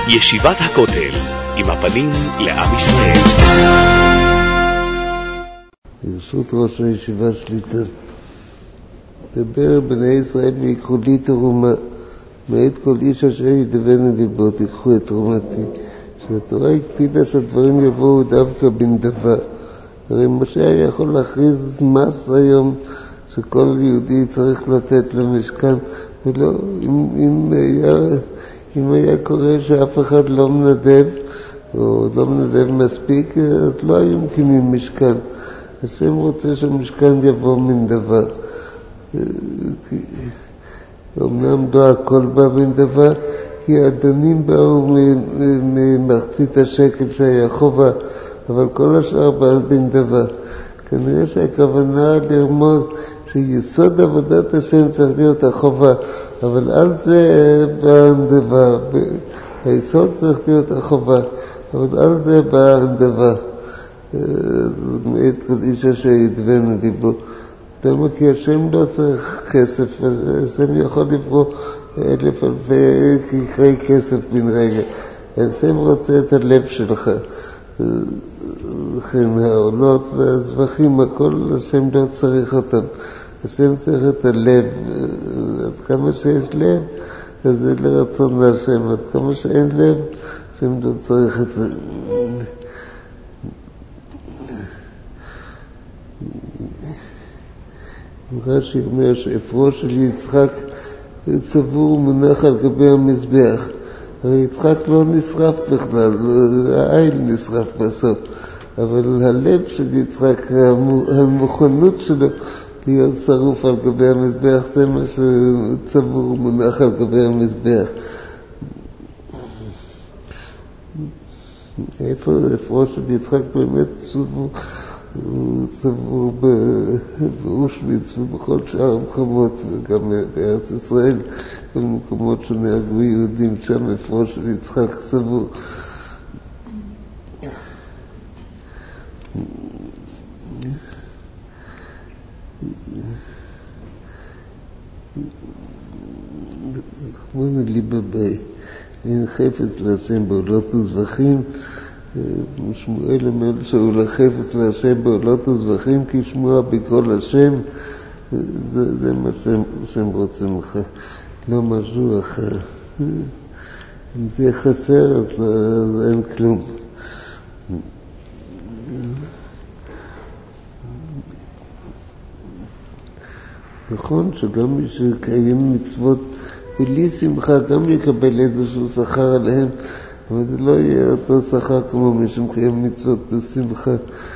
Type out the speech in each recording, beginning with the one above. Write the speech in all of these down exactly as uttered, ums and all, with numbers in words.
ישיבת הכותל, עם הפנים לעם ישראל. ברשות ראש הישיבה שליטה, דבר בני ישראל ויקחו לי תרומה, מאת כל איש אשר ידבנו ליבו, תיקחו את תרומתי. שהתורה הקפידה שהדברים יבואו דווקא בנדבה. הרי משה היה יכול להכריז מס היום שכל יהודי צריך לתת למשכן, ולא, אם, אם, היה, אם היה קורה שאף אחד לא מנדב או לא מנדב מספיק, אז לא היו מקימים משכן. השם רוצה שהמשכן יבוא מנדבה. אמנם לא הכל בא בנדבה, כי האדנים באו ממחצית השקל שהיה חובה, אבל כל השאר בא בנדבה. כנראה שהכוונה לרמוז שיסוד עבודת השם צריך להיות החובה, אבל על זה בא הנדבה. היסוד צריך להיות החובה, אבל על זה בא הנדבה. מאת כל איש אשר ידבנו ליבו. למה? כי השם לא צריך כסף, השם יכול לברוא אלף אלפי ככרי כסף בן רגע. השם רוצה את הלב שלך. לכן העולות והזבחים, הכל השם לא צריך אותם. השם צריך את הלב. עד כמה שיש לב, אז זה לרצון להשם. עד כמה שאין לב, השם לא צריך את זה. רש"י אומר שאפרו של יצחק צבור ומונח על גבי המזבח. הרי יצחק לא נשרף בכלל, העין נשרף בסוף, אבל הלב של יצחק, המוכנות שלו להיות שרוף על גבי המזבח, זה מה שצבור ומונח על גבי המזבח. איפה אפרו של יצחק באמת צבור? הוא צבור באושוויץ ובכל שאר המקומות, וגם בארץ ישראל, כל מקומות שנהרגו יהודים, שם אפרו של יצחק צבור. רחמנא ליבא, אין חפץ להשם בעולות וזבחים. שמואל אומר שהוא לחפץ להשם בעולות וזבחים, כי שמוע בקול השם. זה, זה מה שהם רוצים לך, לא משהו אחר. אם זה חסר, אז אין כלום. נכון שגם מי שקיים מצוות בלי שמחה גם יקבל איזשהו שכר עליהם, אבל זה לא יהיה אותו שכר כמו מי שמקיים מצוות בשמחה.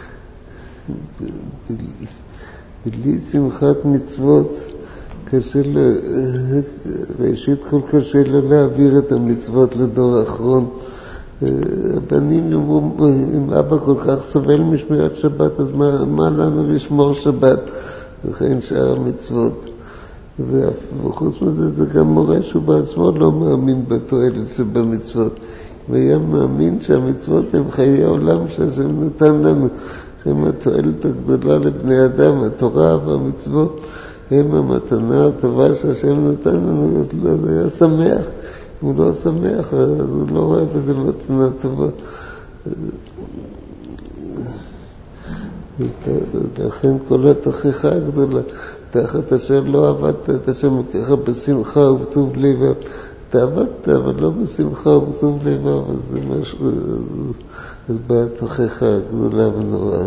בלי שמחת מצוות קשה לו, ראשית כל קשה לו להעביר את המצוות לדור האחרון. הבנים אמרו, אם אבא כל כך סובל משמירת שבת, אז מה, מה לנו לשמור שבת? וכן שאר המצוות. וחוץ מזה זה גם מורה שהוא בעצמו לא מאמין בתועלת שבמצוות. הוא היה מאמין שהמצוות הם חיי העולם שהשם נתן לנו, שהם התועלת הגדולה לבני אדם. התורה והמצוות הם המתנה הטובה שהשם נתן לנו, אז לא היה שמח. אם הוא לא שמח, אז הוא לא רואה בזה מתנה טובה. לכן כל התוכחה הגדולה, תחת אשר לא עבדת את השם מכך בשמחה ובטוב לבב. אתה עבדת, אבל לא בשמחה ובטוב לבב, אז זה משהו, אז באה התוכחה הגדולה ונוראה.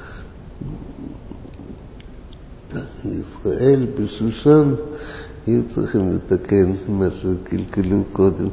ישראל בשושן היו צריכים לתקן מה שקלקלו קודם.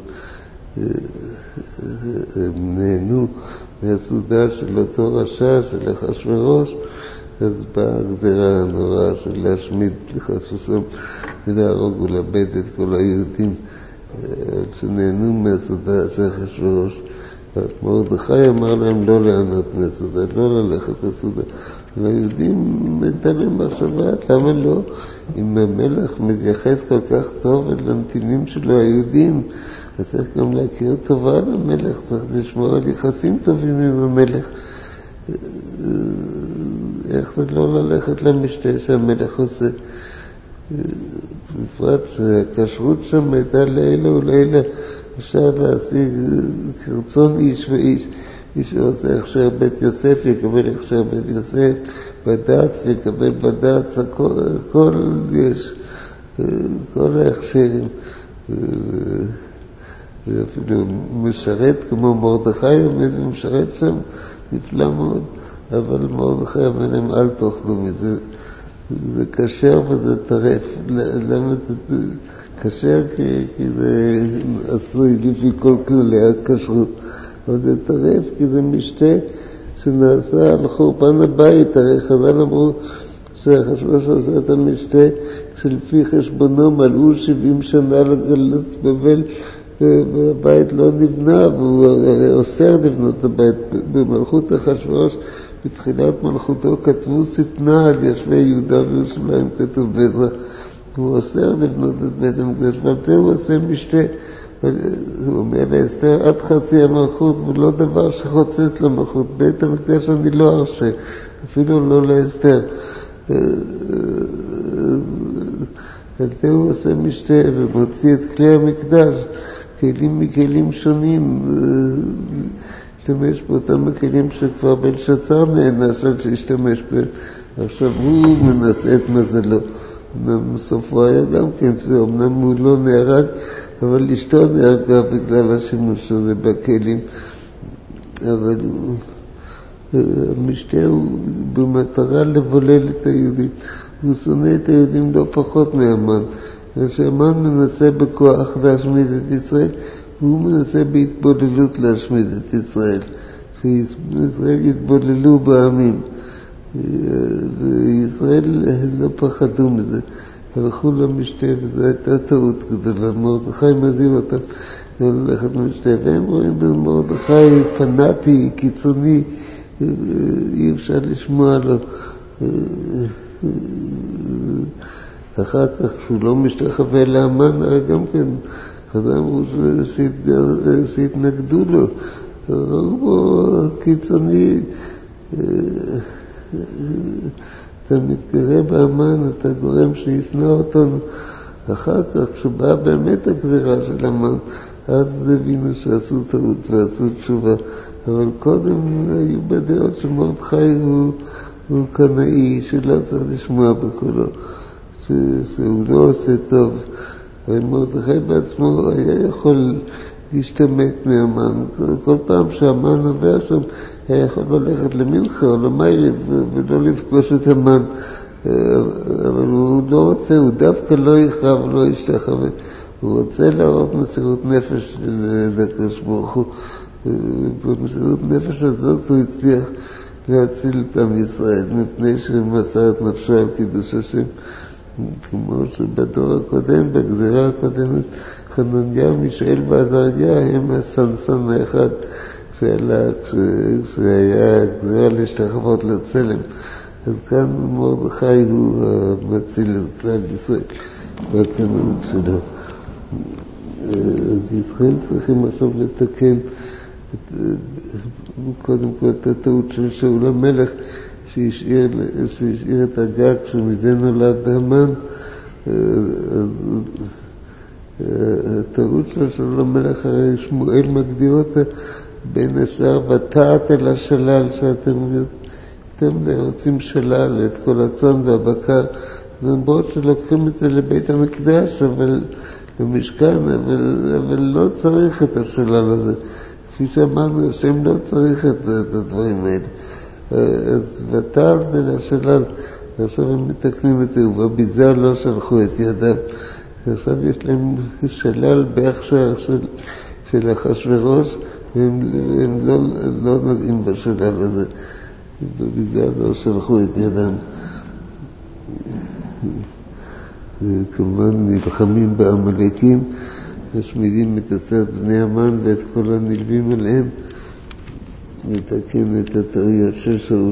הם נהנו מהסעודה של אותו רשע, של אחשוורוש, אז באה הגזירה הנוראה של להשמיד חס ושלום ולהרוג ולאבד את כל היהודים שנהנו מהסעודה של אחשוורוש. מרדכי אמר להם לא לענות מהסעודה, לא ללכת לסעודה. ליהודים הייתה להם מחשבה, למה לא? אם המלך מתייחס כל כך טוב אל הנתינים שלו היהודים, אז צריך גם להכיר טובה על המלך, צריך לשמור על יחסים טובים עם המלך. איך זה לא ללכת למשתה שהמלך עושה? בפרט שהכשרות שם הייתה לילה ולילה, אפשר להשיג כרצון איש ואיש. מי שרוצה הכשר בית יוסף יקבל הכשר בית יוסף, בד"ץ יקבל בד"ץ, הכל, הכל יש, כל ההכשרים. ואפילו משרת כמו מרדכי, משרת שם נפלא מאוד, אבל מרדכי אמר להם אל תאכלו מזה, זה כשר וזה טרף. למה זה כשר? כי, כי זה עשוי לפי כל כללי הכשרות, אבל זה טרף כי זה משתה שנעשה על חורבן הבית. הרי חז"ל אמרו שאחשוורוש עשה את המשתה שלפי חשבונו מלאו שבעים שנה לגלות בבל והבית לא נבנה, והוא אוסר לבנות את הבית. במלכות אחשוורוש בתחילת מלכותו כתבו שטנה על יושבי יהודה וירושלים, כתוב בעזרא, הוא אוסר לבנות את בית המקדש, ועל הוא עושה משתה. הוא אומר לאסתר עד חצי המלכות, ולא דבר שחוצץ למלכות, בית המקדש אני לא ארשה, אפילו לא לאסתר. על זה הוא עושה משתה ומוציא את כלי המקדש, כלים מכלים שונים, להשתמש באותם הכלים שכבר בלשאצר נענש על שהשתמש בהם. עכשיו הוא מנסה את מזלו. אמנם סופו היה גם כן, אמנם הוא לא נהרג, אבל אשתו נהרגה בגלל השימוש הזה בכלים. אבל המשתה הוא במטרה לבולל את היהודים. הוא שונא את היהודים לא פחות מהמן. כשהמן מנסה בכוח להשמיד את ישראל, הוא מנסה בהתבוללות להשמיד את ישראל. שישראל יתבוללו בעמים. וישראל לא פחדו מזה. הלכו למשתה, וזו הייתה טעות גדולה. מרדכי מזהיר אותם ללכת למשתה, והם רואים במרדכי פנאטי, קיצוני, אי אפשר לשמוע לו. אחר כך שהוא לא משתחווה לאמן, הרי גם כן חז"ל אמרו שהתנגדו לו, ראו בו קיצוני. אתה מתגרה באמן, אתה גורם שישנא אותנו. אחר כך כשבאה באמת הגזירה של המן, אז הבינו שעשו טעות ועשו תשובה. אבל קודם היו בדעות שמרדכי הוא, הוא קנאי, שלא צריך לשמוע בקולו, ש, שהוא לא עושה טוב. הרי מרדכי בעצמו היה יכול להשתמט מהמן. כל פעם שהמן עובר שם, היה יכול ללכת למנחה או למייב ולא לפגוש את המן. אבל הוא לא רוצה, הוא דווקא לא יכרע ולא ישתחווה. הוא רוצה להראות מסירות נפש לקדוש ברוך הוא. במסירות נפש הזאת הוא הצליח להציל את עם ישראל, מפני שמסר את נפשו על קידוש השם. כמו שבדור הקודם, בגזירה הקודמת, חנניה, מישאל ועזריה הם הסנסן האחד שעלה כשהיה גזירה להשתחוות לצלם. אז כאן מרדכי הוא המציל את כלל ישראל והקנאות שלו. אז ישראל צריכים עכשיו לתקן קודם כל את הטעות של שאול המלך, שהשאיר, שהשאיר את הגג שמזה נולד המן. הטעות של שאול המלך, הרי שמואל מגדיר אותה בין השאר ותעת אל השלל, שאתם אתם רוצים שלל את כל הצאן והבקר, למרות שלוקחים את זה לבית המקדש, אבל למשכן, אבל, אבל לא צריך את השלל הזה. כפי שאמרנו, השם לא צריך את, את הדברים האלה. אז ותעל אל השלל, עכשיו הם מתקנים את זה, ובביזה לא שלחו את ידם. עכשיו יש להם שלל בהכשר של, של אחשוורוש, והם הם לא, לא נוגעים בשלל הזה. ובביזה לא שלחו את ידם. וכמובן נלחמים בעמלקים, משמידים את עצת בני המן ואת כל הנלווים עליהם, לתקן את הטעויות של שאול.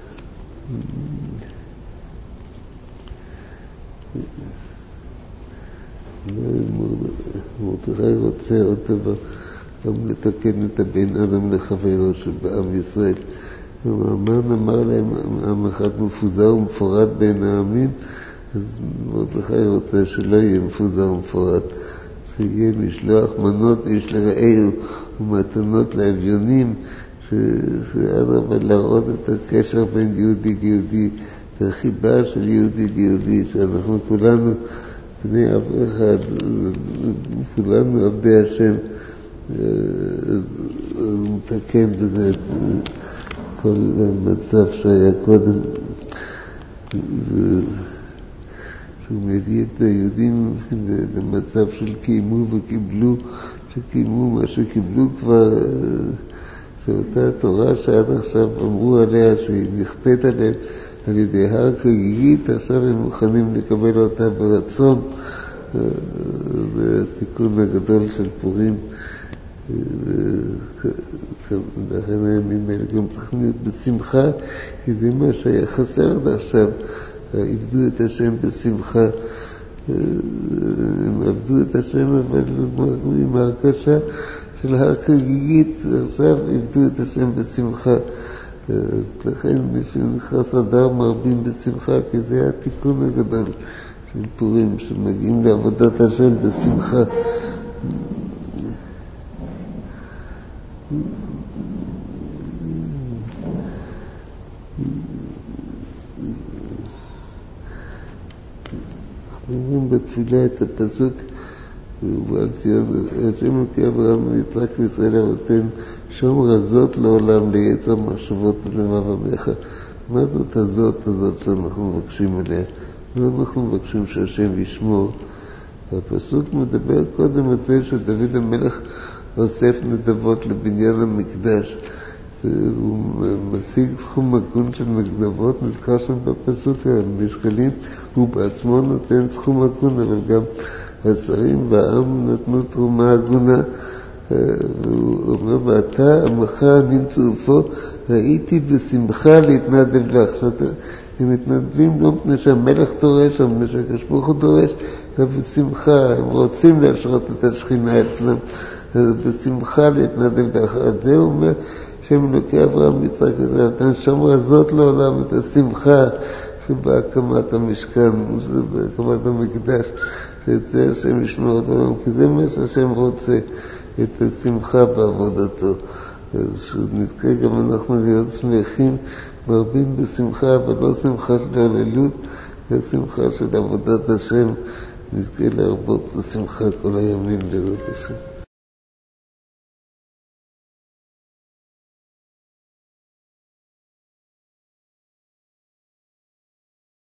מרדכי רוצה עוד דבר, גם לתקן את הבן אדם לחברו שבעם ישראל. המן אמר להם, עם אחד מפוזר ומפורד בין העמים, אז מרדכי רוצה שלא יהיה מפוזר ומפורד, שיהיה משלוח מנות איש לרעהו ומתנות לאביונים, שאדרבה להראות את הקשר בין יהודי ליהודי, את החיבה של יהודי ליהודי, שאנחנו כולנו בני אב אחד, כולנו עבדי השם, מתקן בזה כל מצב שהיה קודם, שהוא מביא את היהודים למצב של קיימו וקיבלו, שקיימו מה שקיבלו כבר, שאותה תורה שעד עכשיו אמרו עליה שהיא נכפית עליהם על ידי הר חגיגית, עכשיו הם מוכנים לקבל אותה ברצון. זה התיקון הגדול של פורים. לכן הימים האלה גם צריכים להיות בשמחה, כי זה מה שהיה חסר עד עכשיו. עבדו את השם בשמחה, הם עבדו את השם אבל עם ההרכשה של הר חגיגית, עכשיו עבדו את השם בשמחה. לכן מי שנכנס אדר מרבים בשמחה, כי זה התיקון הגדול של פורים, שמגיעים לעבודת השם בשמחה. אומרים בתפילה את הפסוק, ובעל ציון, השם אלוקי אברהם ויצחק וישראל אבותינו, שומר הזאת לעולם ליצר מחשבות לבב עמך. מה זאת הזאת הזאת שאנחנו מבקשים עליה? לא אנחנו מבקשים שהשם ישמור. הפסוק מדבר קודם על זה שדוד המלך אוסף נדבות לבניין המקדש. הוא משיג סכום הגון של נדבות, נזכר שם בפסוק המשקלים, הוא בעצמו נותן סכום הגון, אבל גם השרים והעם נתנו תרומה הגונה. הוא אומר, ואתה עמך נמצאו פה, ראיתי בשמחה להתנדב לך. הם מתנדבים לא מפני שהמלך דורש, או מפני שהקדוש ברוך הוא דורש, אלא בשמחה, הם רוצים להשרות את השכינה אצלם, אז בשמחה להתנדב לך. על זה הוא אומר, שם אלוקי אברהם ויצחק וישראל, אתה שומר הזאת לעולם את השמחה שבהקמת המשכן, בהקמת המקדש, שיצא השם ישמור את העולם, כי זה מה שהשם רוצה, את השמחה בעבודתו. אז שנזכה גם אנחנו להיות שמחים, מרבים בשמחה, אבל לא שמחה של הללות, זה שמחה של עבודת השם, נזכה להרבות בשמחה כל הימים לראות השם.